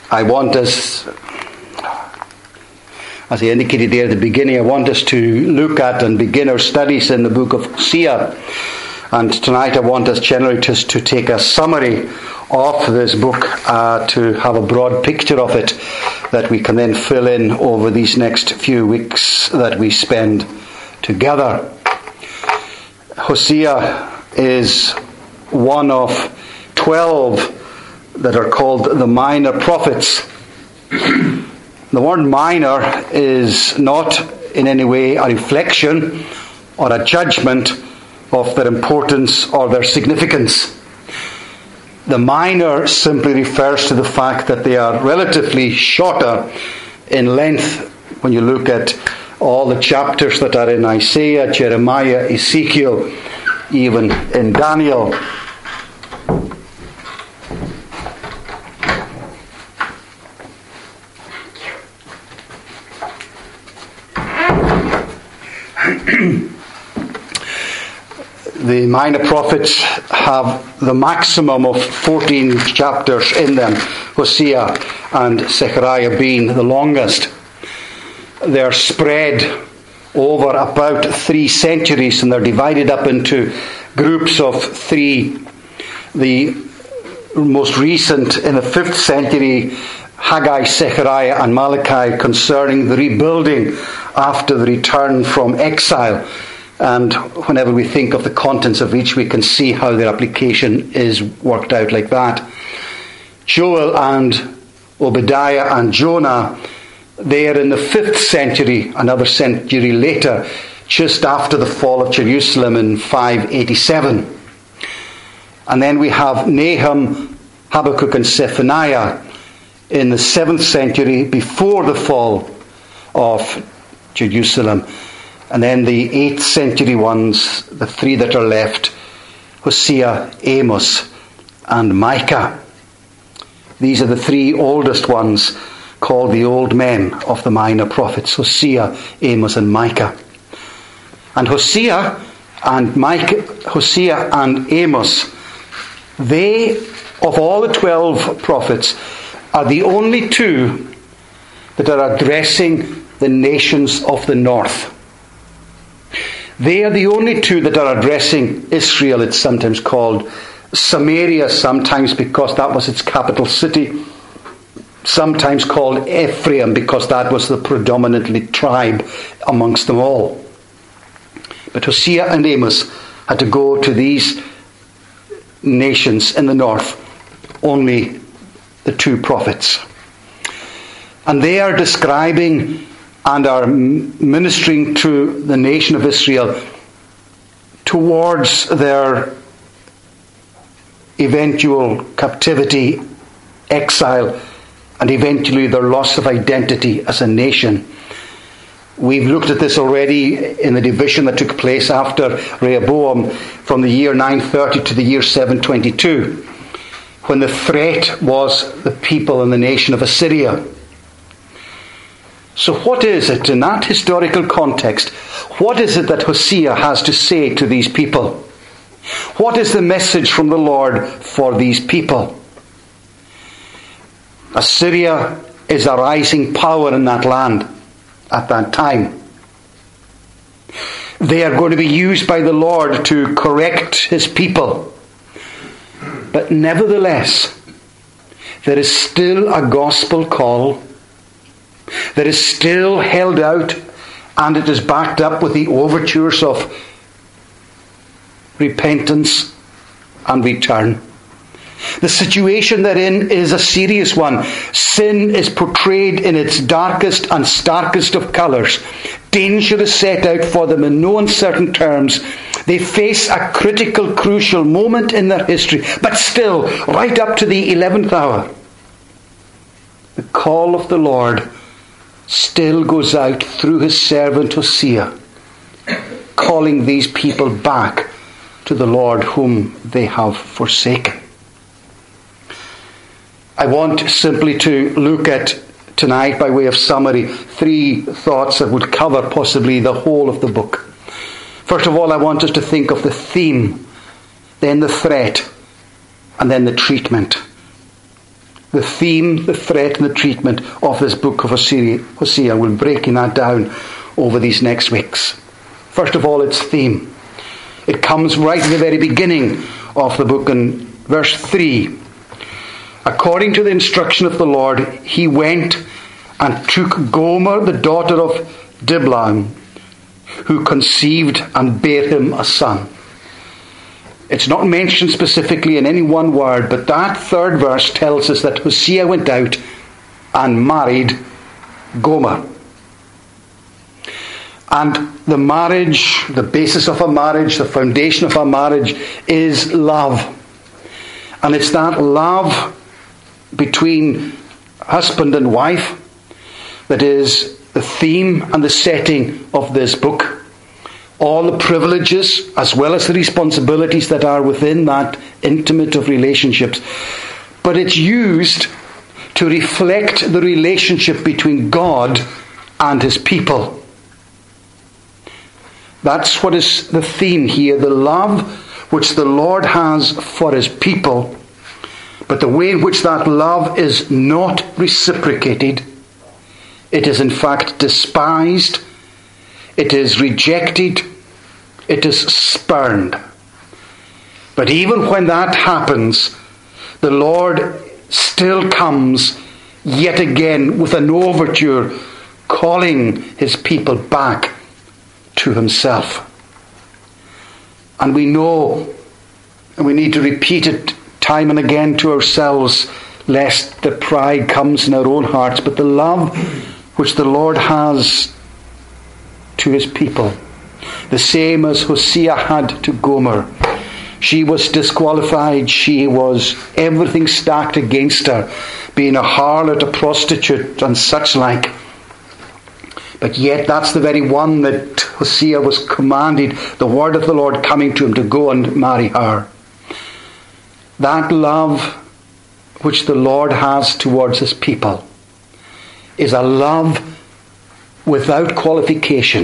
I want us, as I indicated there at the beginning, I want us to look at and begin our studies in the book of Hosea. And tonight I want us generally just to take a summary of this book, to have a broad picture of it that we can then fill in over these next few weeks that we spend together. Hosea is one of 12 that are called the minor prophets. The word minor is not in any way a reflection or a judgment of their importance or their significance. The minor simply refers to the fact that they are relatively shorter in length when you look at all the chapters that are in Isaiah, Jeremiah, Ezekiel, even in Daniel. The minor prophets have the maximum of 14 chapters in them, Hosea and Zechariah being the longest. They're spread over about 3 centuries, and they're divided up into groups of 3. The most recent, in the 5th century, Haggai, Zechariah and Malachi, concerning the rebuilding after the return from exile. And whenever we think of the contents of each, we can see how their application is worked out like that. Joel and Obadiah and Jonah, they are in the 5th century, another century later, just after the fall of Jerusalem in 587. And then we have Nahum, Habakkuk and Zephaniah in the 7th century, before the fall of Jerusalem. And then the 8th century ones, the 3 that are left, Hosea, Amos and Micah. These are the 3 oldest ones, called the old men of the minor prophets, Hosea, Amos and Micah. And Hosea and Amos, they, of all the 12 prophets, are the only 2 that are addressing the nations of the north. They are the only 2 that are addressing Israel. It's sometimes called Samaria, sometimes because that was its capital city, sometimes called Ephraim because that was the predominantly tribe amongst them all. But Hosea and Amos had to go to these nations in the north, only the 2 prophets. And they are describing and are ministering to the nation of Israel towards their eventual captivity, exile, and eventually their loss of identity as a nation. We've looked at this already in the division that took place after Rehoboam from the year 930 to the year 722, when the threat was the people and the nation of Assyria. So what is it in that historical context? What is it that Hosea has to say to these people? What is the message from the Lord for these people? Assyria is a rising power in that land at that time. They are going to be used by the Lord to correct his people. But nevertheless, there is still a gospel call that is still held out, and it is backed up with the overtures of repentance and return. The situation they're in is a serious one. Sin is portrayed in its darkest and starkest of colours. Danger is set out for them in no uncertain terms. They face a critical, crucial moment in their history, but still, right up to the 11th hour, the call of the Lord still goes out through his servant Hosea, calling these people back to the Lord whom they have forsaken. I want simply to look at tonight, by way of summary, 3 thoughts that would cover possibly the whole of the book. First of all, I want us to think of the theme, then the threat, and then the treatment. the theme, the threat, and the treatment of this book of Hosea. We're breaking that down over these next weeks. First of all, its theme. It comes right at the very beginning of the book in verse 3. According to the instruction of the Lord, he went and took Gomer, the daughter of Diblaim, who conceived and bare him a son. It's not mentioned specifically in any one word, but that third verse tells us that Hosea went out and married Gomer. And the marriage, the basis of a marriage, the foundation of a marriage is love. And it's that love between husband and wife that is the theme and the setting of this book. All the privileges as well as the responsibilities that are within that intimate of relationships. But it's used to reflect the relationship between God and his people. That's what is the theme here, the love which the Lord has for his people, but the way in which that love is not reciprocated. It is in fact despised, it is rejected, it is spurned. But even when that happens, the Lord still comes yet again with an overture calling his people back to himself. And we know, and we need to repeat it time and again to ourselves, lest the pride comes in our own hearts, but the love which the Lord has to his people, the same as Hosea had to Gomer. She was disqualified. She was everything stacked against her, being a harlot, a prostitute, and such like. But yet that's the very one that Hosea was commanded, the word of the Lord coming to him, to go and marry her. That love which the Lord has towards his people is a love without qualification.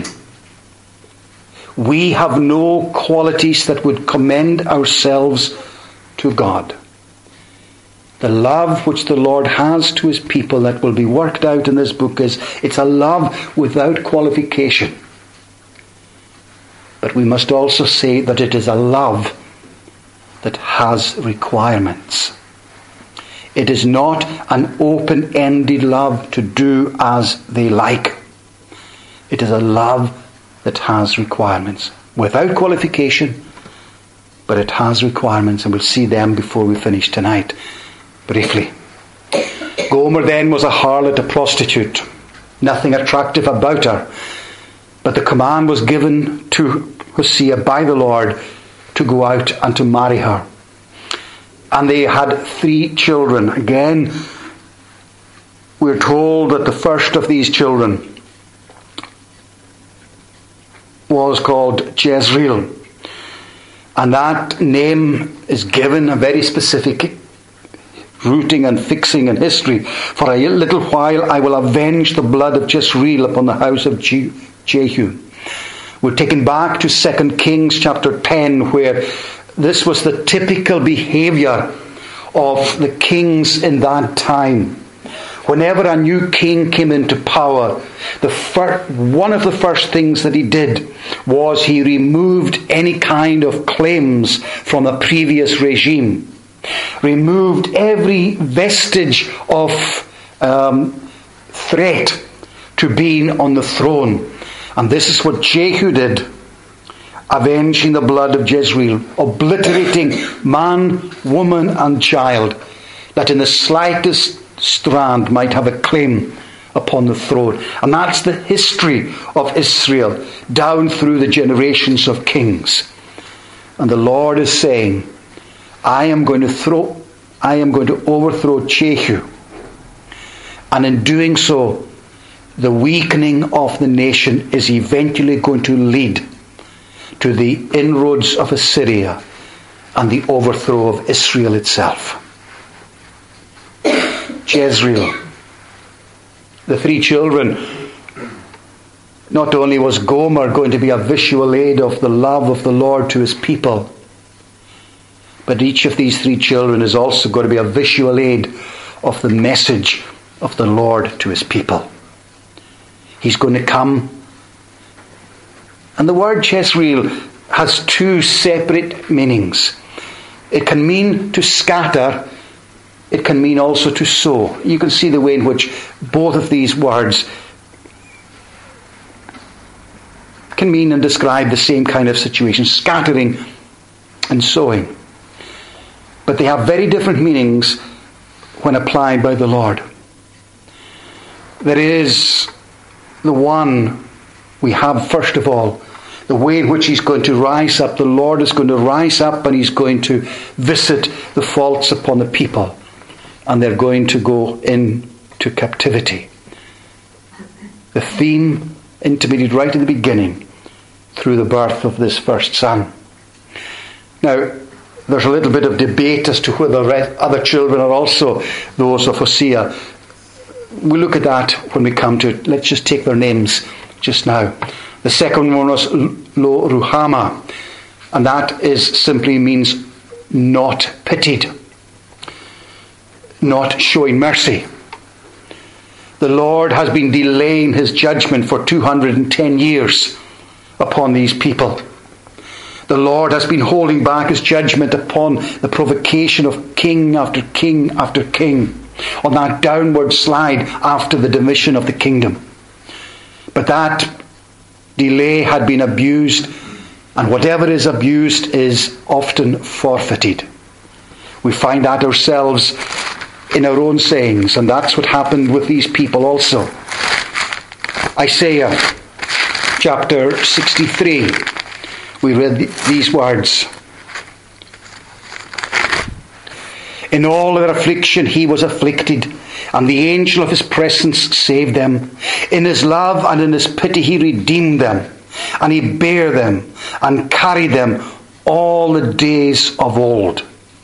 We have no qualities that would commend ourselves to God. The love which the Lord has to his people that will be worked out in this book it's a love without qualification. But we must also say that it is a love that has requirements. It is not an open-ended love to do as they like. It is a love that has requirements. Without qualification, but it has requirements, and we'll see them before we finish tonight. Briefly. Gomer then was a harlot, a prostitute. Nothing attractive about her. But the command was given to Hosea by the Lord to go out and to marry her. And they had 3 children. Again, we're told that the first of these children was called Jezreel. And that name is given a very specific rooting and fixing in history. For a little while I will avenge the blood of Jezreel upon the house of Jehu. We're taken back to 2 Kings chapter 10, where this was the typical behaviour of the kings in that time. Whenever a new king came into power, one of the first things that he did was he removed any kind of claims from the previous regime. Removed every vestige of threat to being on the throne. And this is what Jehu did, avenging the blood of Jezreel, obliterating man, woman and child, that in the slightest strand might have a claim upon the throne. And that's the history of Israel down through the generations of kings. And the Lord is saying, I am going to overthrow Jehu. And in doing so, the weakening of the nation is eventually going to lead to the inroads of Assyria and the overthrow of Israel itself. Jezreel. The 3 children. Not only was Gomer going to be a visual aid of the love of the Lord to his people, but each of these 3 children is also going to be a visual aid of the message of the Lord to his people. He's going to come. And the word Jezreel has two separate meanings. It can mean to scatter. It can mean also to sow. You can see the way in which both of these words can mean and describe the same kind of situation, scattering and sowing. But they have very different meanings when applied by the Lord. There is the one we have, first of all, the way in which he's going to rise up. The Lord is going to rise up and he's going to visit the faults upon the people. And they're going to go into captivity. The theme intimated right at the beginning through the birth of this first son. Now, there's a little bit of debate as to whether other children are also those of Hosea. We'll look at that when we come to it. Let's just take their names just now. The second one was Lo Ruhamah, and that simply means not pitied, not showing mercy. The Lord has been delaying his judgment for 210 years upon these people. The Lord has been holding back his judgment upon the provocation of king after king after king, on that downward slide after the division of the kingdom. But that delay had been abused, and whatever is abused is often forfeited. We find that ourselves in our own sayings, and that's what happened with these people also. Isaiah chapter 63, we read these words. In all their affliction he was afflicted, and the angel of his presence saved them. In his love and in his pity he redeemed them, and he bare them and carried them all the days of old.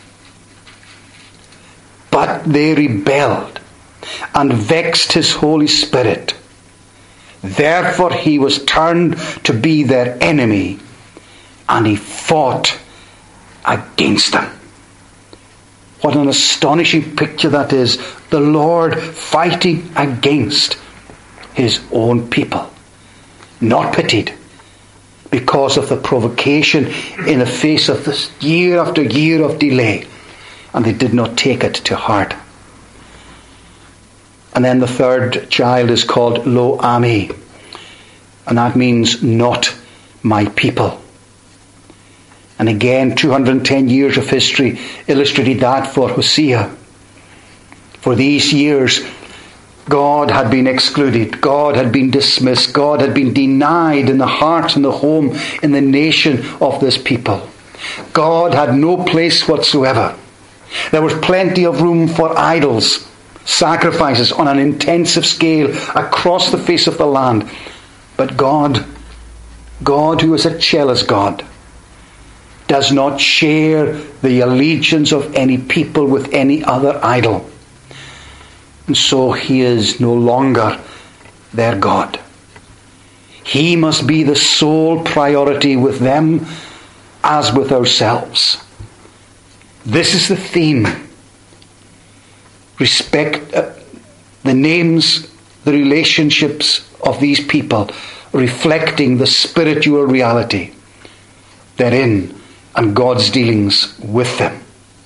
But they rebelled and vexed his Holy Spirit. Therefore he was turned to be their enemy, and he fought against them. What an astonishing picture that is. The Lord fighting against his own people. Not pitied because of the provocation in the face of this year after year of delay. And they did not take it to heart. And then the third child is called Lo Ami. And that means not my people. And again, 210 years of history illustrated that for Hosea. For these years, God had been excluded. God had been dismissed. God had been denied in the heart and the home, in the nation of this people. God had no place whatsoever. There was plenty of room for idols, sacrifices on an intensive scale across the face of the land. But God who is a jealous God, does not share the allegiance of any people with any other idol. And so he is no longer their God. He must be the sole priority with them as with ourselves. This is the theme. Respect the names, the relationships of these people, reflecting the spiritual reality therein and God's dealings with them.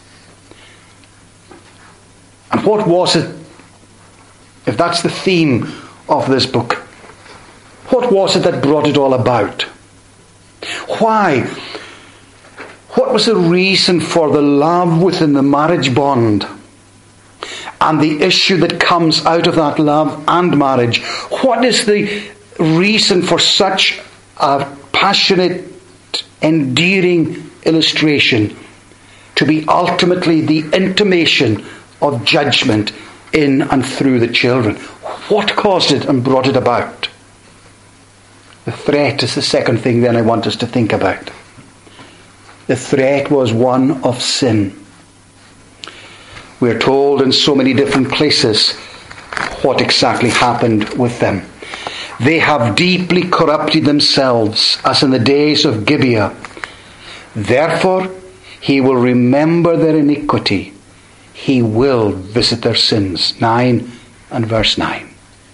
And what was it, if that's the theme of this book, what was it that brought it all about? Why? What was the reason for the love within the marriage bond and the issue that comes out of that love and marriage? What is the reason for such a passionate, endearing illustration to be ultimately the intimation of judgment in and through the children? What caused it and brought it about? The threat is the second thing then I want us to think about. The threat was one of sin. We're told in so many different places what exactly happened with them. They have deeply corrupted themselves, as in the days of Gibeah. Therefore, he will remember their iniquity. he will visit their sins. 9 and verse 9.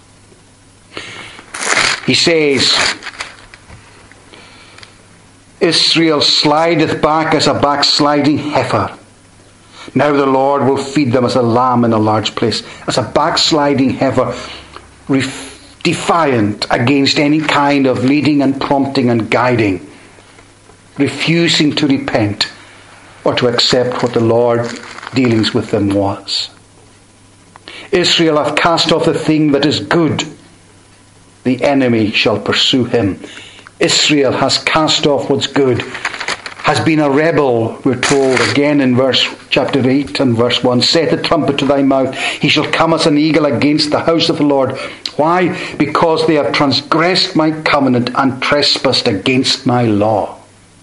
He says, Israel slideth back as a backsliding heifer. Now the Lord will feed them as a lamb in a large place. As a backsliding heifer, defiant against any kind of leading and prompting and guiding, refusing to repent or to accept what the Lord dealings with them was. Israel hath cast off the thing that is good. The enemy shall pursue him. Israel has cast off what's good, has been a rebel, we're told again in chapter 8 and verse 1. Set the trumpet to thy mouth. He shall come as an eagle against the house of the Lord. Why? Because they have transgressed my covenant and trespassed against my law.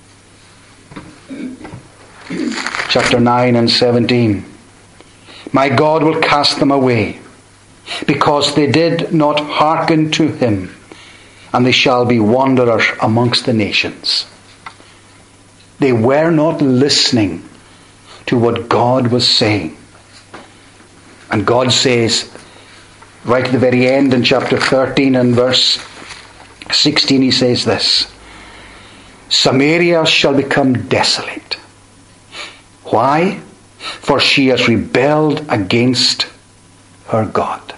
Chapter 9 and 17. My God will cast them away, because they did not hearken to him, and they shall be wanderers amongst the nations. They were not listening to what God was saying. And God says, right at the very end in chapter 13 and verse 16, he says this, Samaria shall become desolate. Why? For she has rebelled against her God.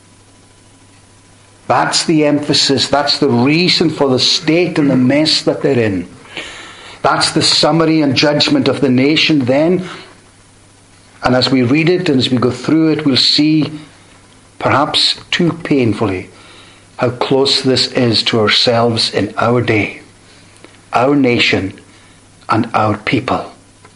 That's the emphasis. That's the reason for the state and the mess that they're in. That's the summary and judgment of the nation then. And as we read it and as we go through it, we'll see, perhaps too painfully, how close this is to ourselves in our day, our nation, and our people.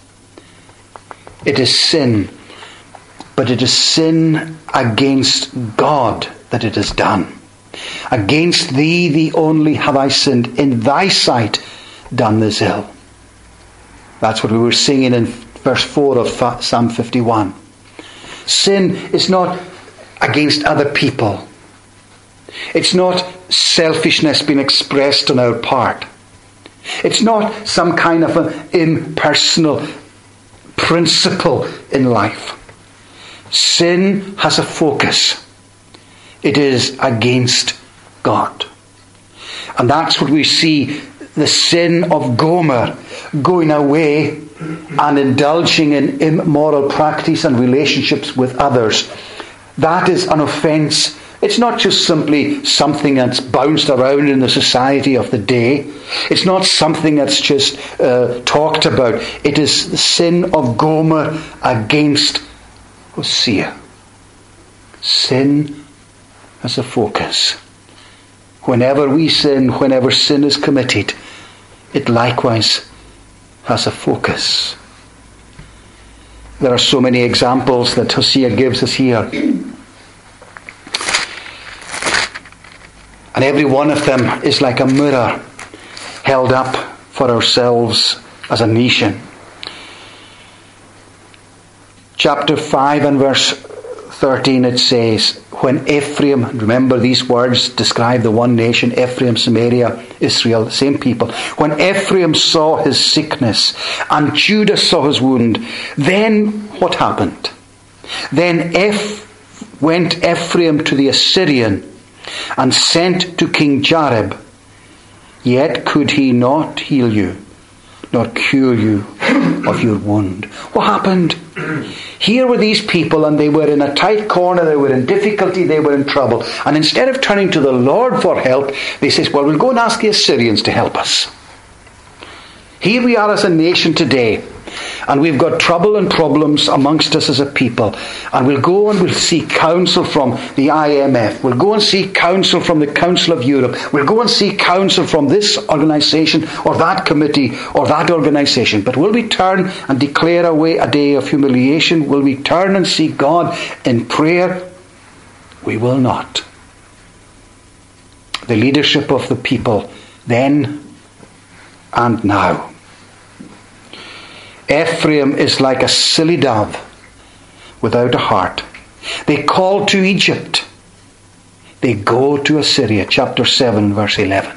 It is sin, but it is sin against God that it is done. Against thee, the only, have I sinned, in thy sight done this ill. That's what we were singing in verse 4 of Psalm 51. Sin is not against other people. It's not selfishness being expressed on our part. It's not some kind of an impersonal principle in life. Sin has a focus. It is against God. And that's what we see, the sin of Gomer, going away and indulging in immoral practice and relationships with others. That is an offence. It's not just simply something that's bounced around in the society of the day. It's not something that's just talked about. It is the sin of Gomer against Hosea. Sin as a focus. Whenever we sin, whenever sin is committed, it likewise has a focus. There are so many examples that Hosea gives us here. And every one of them is like a mirror held up for ourselves as a nation. Chapter 5 and verse 13 it says, when Ephraim, remember these words describe the one nation, Ephraim, Samaria, Israel, the same people. When Ephraim saw his sickness and Judah saw his wound, then what happened? Then went Ephraim to the Assyrian and sent to King Jareb, yet could he not heal you, nor cure you of your wound. What happened? Here were these people, and they were in a tight corner, they were in difficulty, they were in trouble. And instead of turning to the Lord for help, they says, well, we'll go and ask the Assyrians to help us. Here we are as a nation today, and we've got trouble and problems amongst us as a people. And we'll go and we'll seek counsel from the IMF. We'll go and seek counsel from the Council of Europe. We'll go and seek counsel from this organisation or that committee or that organisation. But will we turn and declare a day of humiliation? Will we turn and seek God in prayer? We will not. The leadership of the people then and now. Ephraim is like a silly dove without a heart. They call to Egypt. They go to Assyria. Chapter 7, verse 11.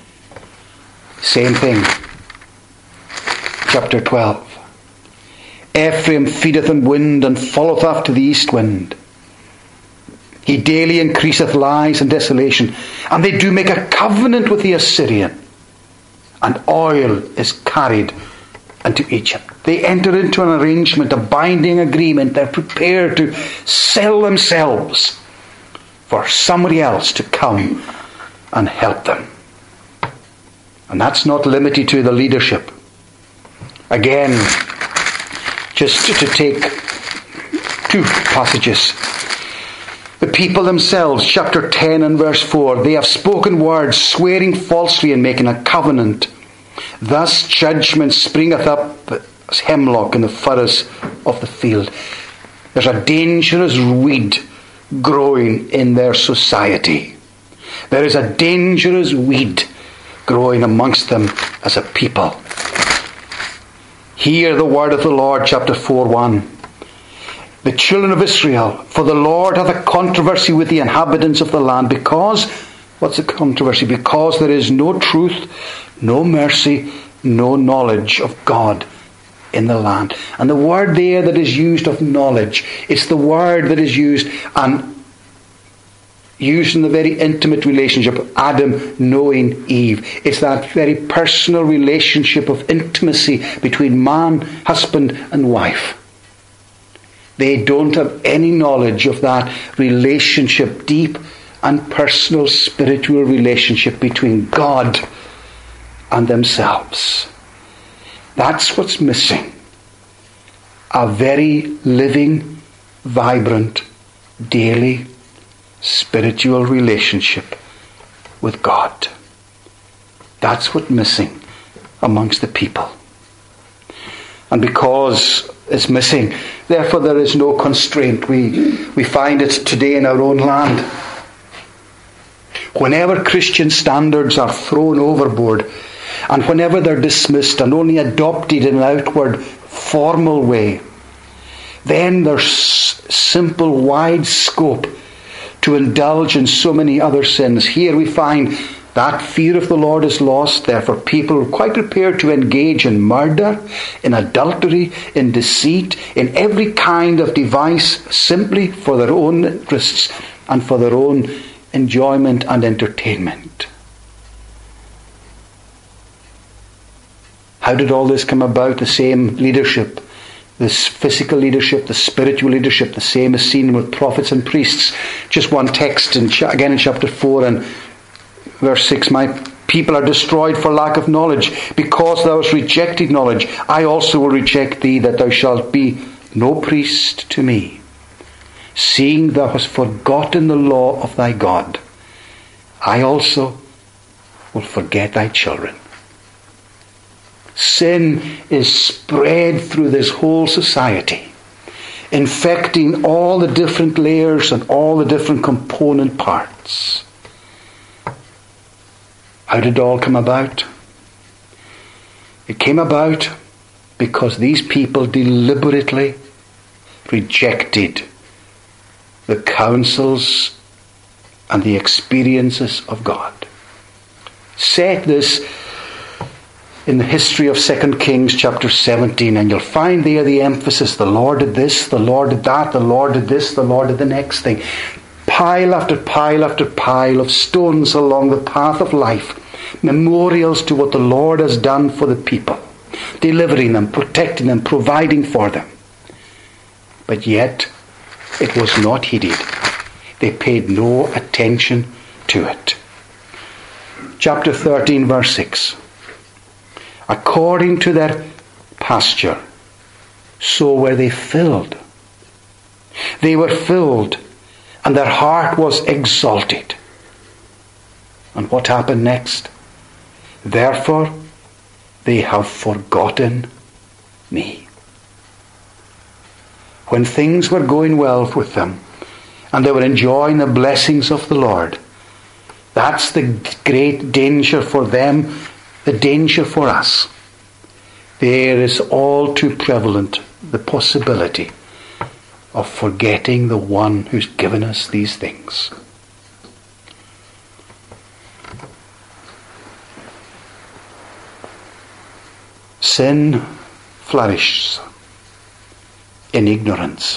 Same thing. Chapter 12. Ephraim feedeth on wind, and followeth after the east wind. He daily increaseth lies and desolation, and they do make a covenant with the Assyrian, and oil is carried into Egypt. They enter into an arrangement, a binding agreement. They're prepared to sell themselves for somebody else to come and help them. And that's not limited to the leadership. Again, just to take two passages. The people themselves, chapter 10 and verse 4, they have spoken words, swearing falsely and making a covenant. Thus judgment springeth up as hemlock in the furrows of the field. There's a dangerous weed growing in their society. There is a dangerous weed growing amongst them as a people. Hear the word of the Lord, chapter 4:1. The children of Israel, for the Lord hath a controversy with the inhabitants of the land, because, what's the controversy? Because there is no truth, no mercy, no knowledge of God in the land. And the word there that is used of knowledge, it's the word that is used in the very intimate relationship of Adam knowing Eve. It's that very personal relationship of intimacy between man, husband and wife. They don't have any knowledge of that relationship, deep and personal spiritual relationship between God and themselves. That's what's missing. A very living, vibrant, daily, spiritual relationship with God. That's what's missing amongst the people. And because it's missing, therefore there is no constraint. We find it today in our own land. Whenever Christian standards are thrown overboard, and whenever they're dismissed and only adopted in an outward, formal way, then there's simple, wide scope to indulge in so many other sins. Here we find that fear of the Lord is lost. Therefore people are quite prepared to engage in murder, in adultery, in deceit, in every kind of device, simply for their own interests and for their own enjoyment and entertainment. How did all this come about? The same leadership, this physical leadership, the spiritual leadership, the same is seen with prophets and priests. Just one text, again in chapter 4 and verse 6, my people are destroyed for lack of knowledge. Because thou hast rejected knowledge, I also will reject thee, that thou shalt be no priest to me, seeing thou hast forgotten the law of thy God. I also will forget thy children. Sin is spread through this whole society, infecting all the different layers and all the different component parts. How did it all come about? It came about because these people deliberately rejected the counsels and the experiences of God. Set this in the history of 2 Kings chapter 17, and you'll find there the emphasis. The Lord did this, the Lord did that, the Lord did this, the Lord did the next thing. Pile after pile after pile of stones along the path of life. Memorials to what the Lord has done for the people. Delivering them, protecting them, providing for them. But yet, it was not heeded. They paid no attention to it. Chapter 13, verse 6. According to their pasture, so were they filled. They were filled, and their heart was exalted. And what happened next? Therefore, they have forgotten me. When things were going well with them, and they were enjoying the blessings of the Lord, that's the great danger for them, the danger for us. There is all too prevalent the possibility of forgetting the one who's given us these things. Sin flourishes. in ignorance.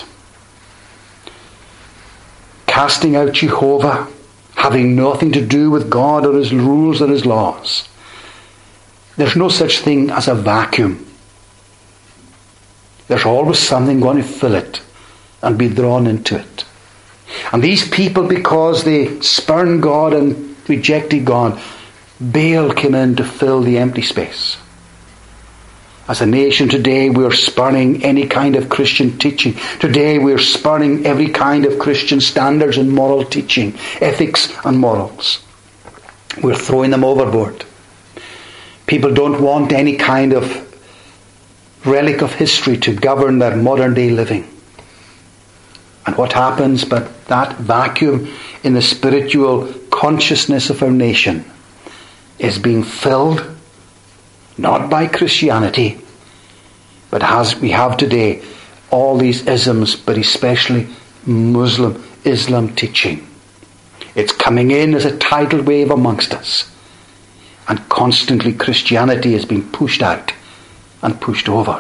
Casting out Jehovah, having nothing to do with God or his rules or his laws. There's no such thing as a vacuum. There's always something going to fill it and be drawn into it. And these people, because they spurned God and rejected God, Baal came in to fill the empty space. As a nation today, we're spurning any kind of Christian teaching. Today, we're spurning every kind of Christian standards and moral teaching, ethics and morals. We're throwing them overboard. People don't want any kind of relic of history to govern their modern day living. And what happens but that vacuum in the spiritual consciousness of our nation is being filled not by Christianity, but as we have today, all these isms, but especially Muslim Islam teaching. It's coming in as a tidal wave amongst us. And constantly Christianity is being pushed out and pushed over.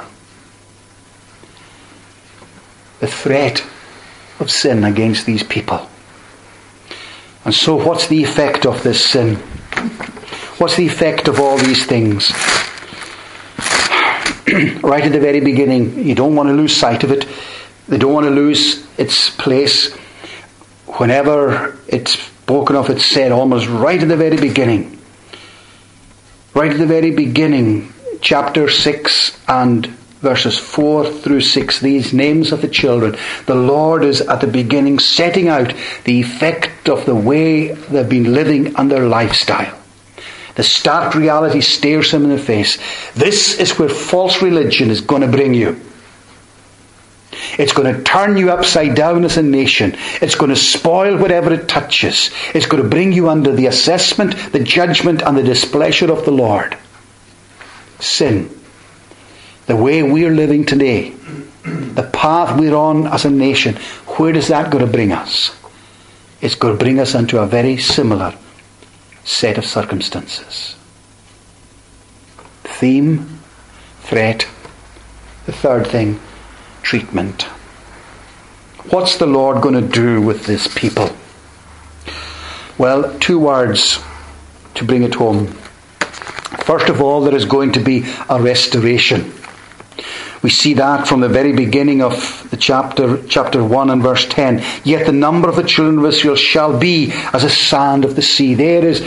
The threat of sin against these people. And so what's the effect of this sin? What's the effect of all these things? Right at the very beginning, you don't want to lose sight of it. They don't want to lose its place. Whenever it's spoken of, it's said almost right at the very beginning. Right at the very beginning, chapter 6 and verses 4 through 6, these names of the children. The Lord is at the beginning setting out the effect of the way they've been living and their lifestyle. The stark reality stares him in the face. This is where false religion is going to bring you. It's going to turn you upside down as a nation. It's going to spoil whatever it touches. It's going to bring you under the assessment, the judgment and the displeasure of the Lord. Sin. The way we're living today. The path we're on as a nation. Where is that going to bring us? It's going to bring us into a very similar set of circumstances. Theme, threat. The third thing, treatment. What's the Lord going to do with this people? Well, 2 words to bring it home. First of all, there is going to be a restoration. We see that from the very beginning of the chapter 1 and verse 10. Yet the number of the children of Israel shall be as a sand of the sea. There is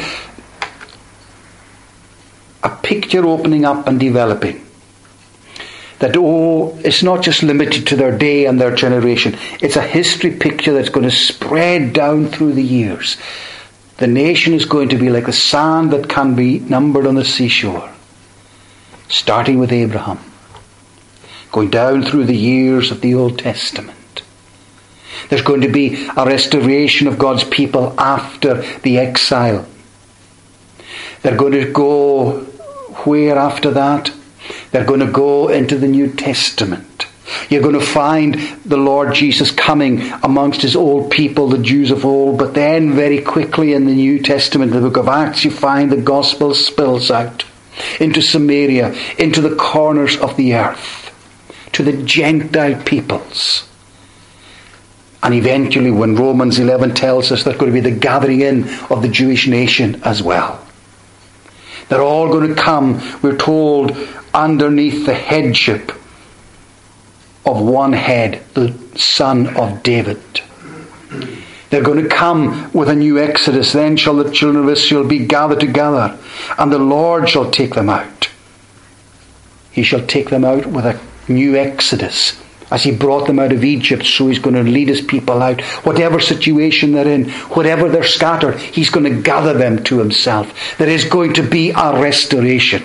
a picture opening up and developing. That, it's not just limited to their day and their generation. It's a history picture that's going to spread down through the years. The nation is going to be like the sand that can be numbered on the seashore. Starting with Abraham. Going down through the years of the Old Testament. There's going to be a restoration of God's people after the exile. They're going to go where after that? They're going to go into the New Testament. You're going to find the Lord Jesus coming amongst his old people, the Jews of old, but then very quickly in the New Testament, in the book of Acts, you find the gospel spills out into Samaria, into the corners of the earth, to the Gentile peoples. And eventually, when Romans 11 tells us there's going to be the gathering in of the Jewish nation as well. They're all going to come, we're told, underneath the headship of one head, the son of David. They're going to come with a new exodus. Then shall the children of Israel be gathered together, and the Lord shall take them out. He shall take them out with a new exodus. As he brought them out of Egypt, so he's going to lead his people out. Whatever situation they're in, whatever they're scattered, he's going to gather them to himself. There is going to be a restoration.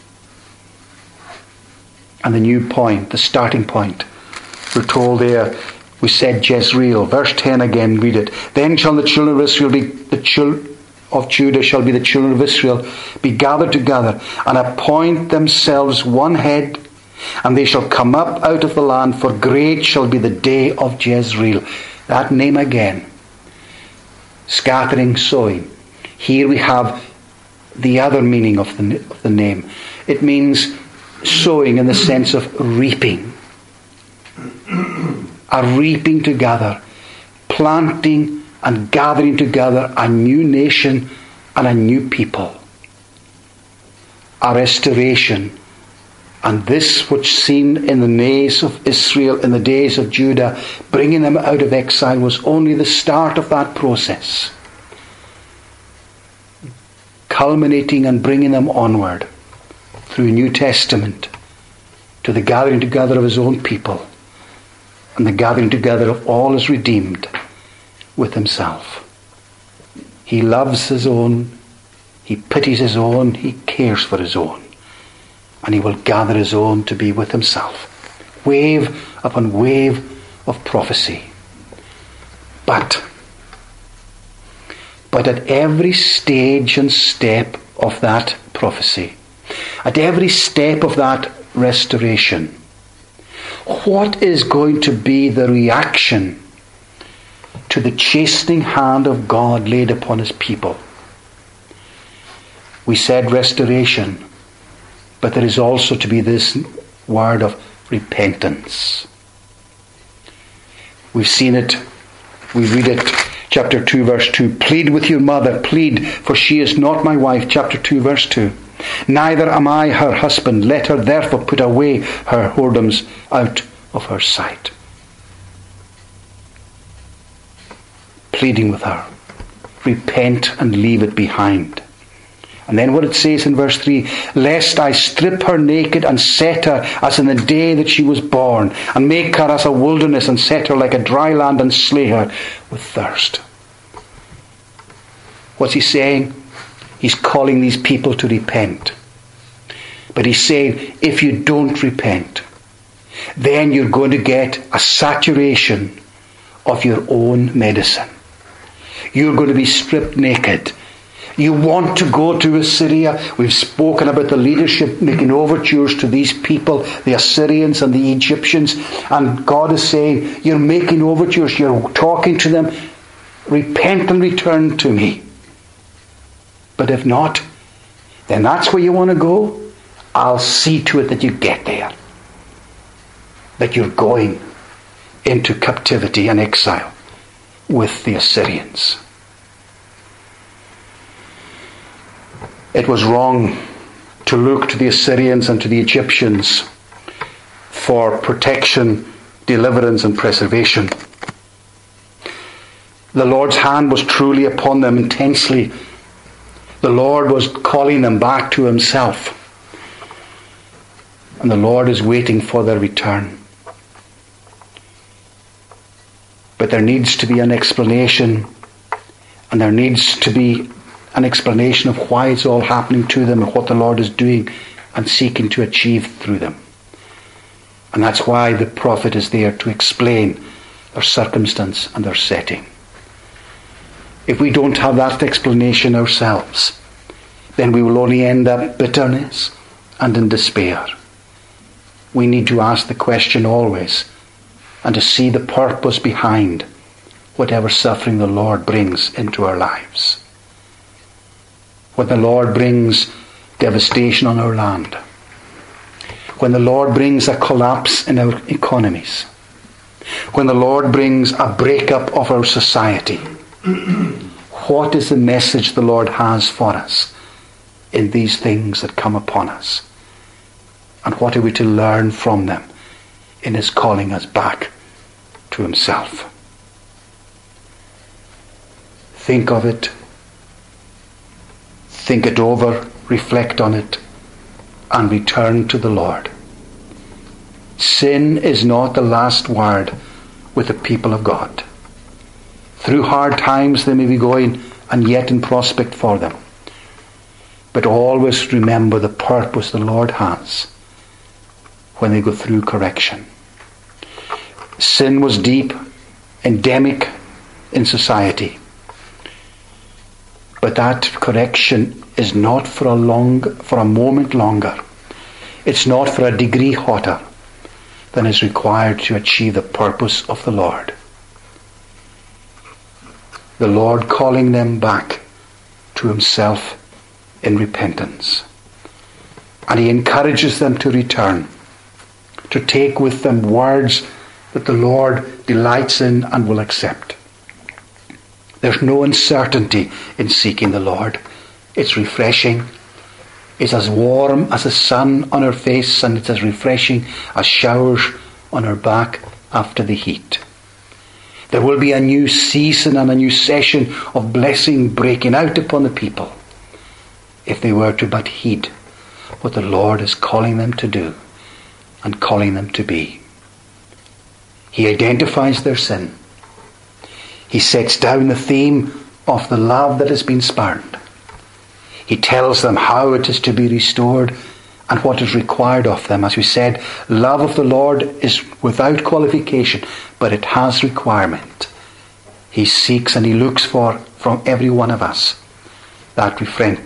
And the new point, the starting point, we're told there, we said Jezreel. Verse 10 again, read it. Then shall the children of Israel be, the children of Judah shall be the children of Israel, be gathered together, and appoint themselves one head, and they shall come up out of the land, for great shall be the day of Jezreel. That name again. Scattering, sowing. Here we have the other meaning of the name. It means sowing in the sense of reaping. are reaping together, planting and gathering together a new nation and a new people. A restoration. And this which seen in the days of Israel, in the days of Judah, bringing them out of exile, was only the start of that process, culminating and bringing them onward through New Testament to the gathering together of his own people and the gathering together of all his redeemed with himself. He loves his own, he pities his own, he cares for his own, and he will gather his own to be with himself. Wave upon wave of prophecy. But at every stage and step of that prophecy, at every step of that restoration, what is going to be the reaction to the chastening hand of God laid upon his people? We said restoration, but there is also to be this word of repentance. We've seen it, we read it, chapter 2 verse 2. Plead with your mother, plead, for she is not my wife. Chapter 2 verse 2. Neither am I her husband. Let her therefore put away her whoredoms out of her sight. Pleading with her. Repent and leave it behind. And then what it says in verse 3, lest I strip her naked and set her as in the day that she was born, and make her as a wilderness, and set her like a dry land, and slay her with thirst. What's he saying? He's calling these people to repent. But he's saying, if you don't repent, then you're going to get a saturation of your own medicine. You're going to be stripped naked. You want to go to Assyria. We've spoken about the leadership making overtures to these people, the Assyrians and the Egyptians. And God is saying, you're making overtures, you're talking to them. Repent and return to me. But if not, then that's where you want to go. I'll see to it that you get there. That you're going into captivity and exile with the Assyrians. It was wrong to look to the Assyrians and to the Egyptians for protection, deliverance and preservation. The Lord's hand was truly upon them intensely. The Lord was calling them back to himself. And the Lord is waiting for their return. But there needs to be an explanation, and there needs to be an explanation of why it's all happening to them and what the Lord is doing and seeking to achieve through them. And that's why the prophet is there to explain their circumstance and their setting. If we don't have that explanation ourselves, then we will only end up in bitterness and in despair. We need to ask the question always, and to see the purpose behind whatever suffering the Lord brings into our lives. When the Lord brings devastation on our land, when the Lord brings a collapse in our economies, when the Lord brings a breakup of our society, what is the message the Lord has for us in these things that come upon us? And what are we to learn from them in his calling us back to himself? Think of it. Think it over, reflect on it, and return to the Lord. Sin is not the last word with the people of God. Through hard times they may be going, and yet in prospect for them. But always remember the purpose the Lord has when they go through correction. Sin was deep, endemic in society. But that correction is not for a moment longer. It's not for a degree hotter than is required to achieve the purpose of the Lord. The Lord calling them back to himself in repentance. And he encourages them to return, to take with them words that the Lord delights in and will accept. There's no uncertainty in seeking the Lord. It's refreshing. It's as warm as the sun on our face, and it's as refreshing as showers on our back after the heat. There will be a new season and a new session of blessing breaking out upon the people if they were to but heed what the Lord is calling them to do and calling them to be. He identifies their sin. He sets down the theme of the love that has been spurned. He tells them how it is to be restored and what is required of them. As we said, love of the Lord is without qualification, but it has requirement. He seeks and he looks for from every one of us that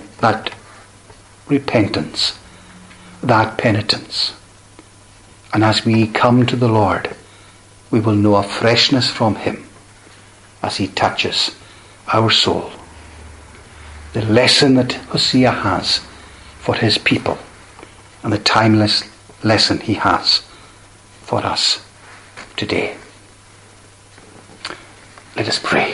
repentance, that penitence. And as we come to the Lord, we will know a freshness from him as he touches our soul. The lesson that Hosea has for his people, and the timeless lesson he has for us today. Let us pray.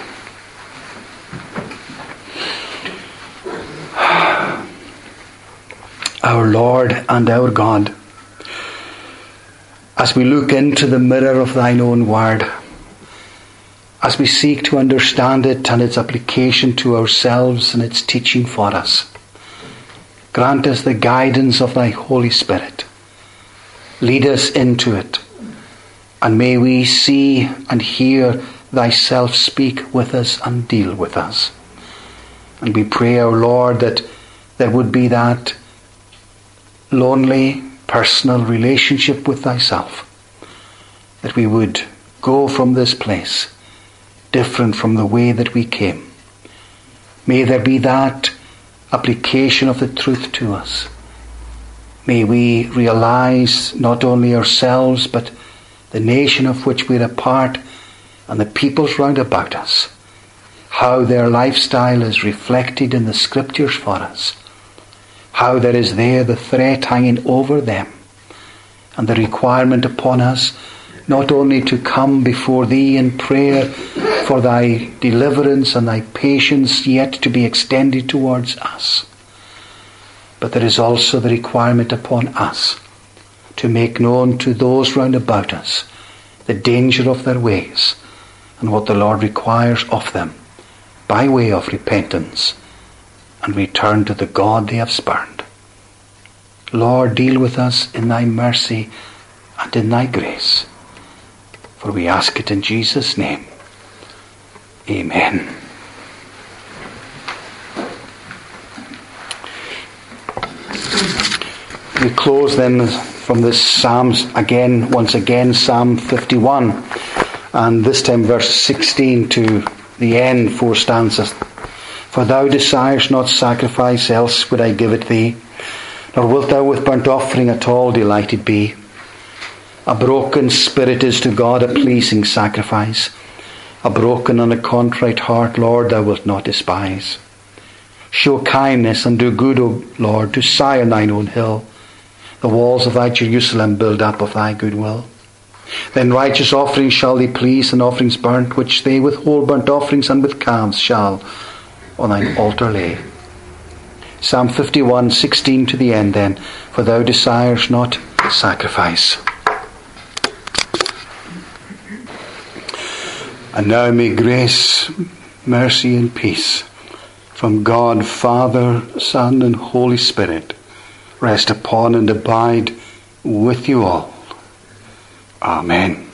Our Lord and our God, as we look into the mirror of thine own word, as we seek to understand it and its application to ourselves and its teaching for us, grant us the guidance of thy Holy Spirit. Lead us into it, and may we see and hear thyself speak with us and deal with us. And we pray, our Lord, that there would be that lonely, personal relationship with thyself, that we would go from this place different from the way that we came. May there be that application of the truth to us. May we realize not only ourselves, but the nation of which we're a part and the peoples round about us, how their lifestyle is reflected in the scriptures for us, how there is there the threat hanging over them, and the requirement upon us not only to come before thee in prayer for thy deliverance and thy patience yet to be extended towards us, but there is also the requirement upon us to make known to those round about us the danger of their ways and what the Lord requires of them by way of repentance and return to the God they have spurned. Lord, deal with us in thy mercy and in thy grace. For we ask it in Jesus' name. Amen. We close then from this Psalms again, once again, Psalm 51. And this time verse 16 to the end, 4 stanzas. For thou desirest not sacrifice, else would I give it thee. Nor wilt thou with burnt offering at all delighted be. A broken spirit is to God a pleasing sacrifice. A broken and a contrite heart, Lord, thou wilt not despise. Show kindness and do good, O Lord, to Zion thine own hill. The walls of thy Jerusalem build up of thy goodwill. Then righteous offerings shall thee please, and offerings burnt, which they with whole burnt offerings and with calves shall on thine altar lay. Psalm 51, 16 to the end then. For thou desirest not sacrifice. And now may grace, mercy and peace from God, Father, Son and Holy Spirit rest upon and abide with you all. Amen.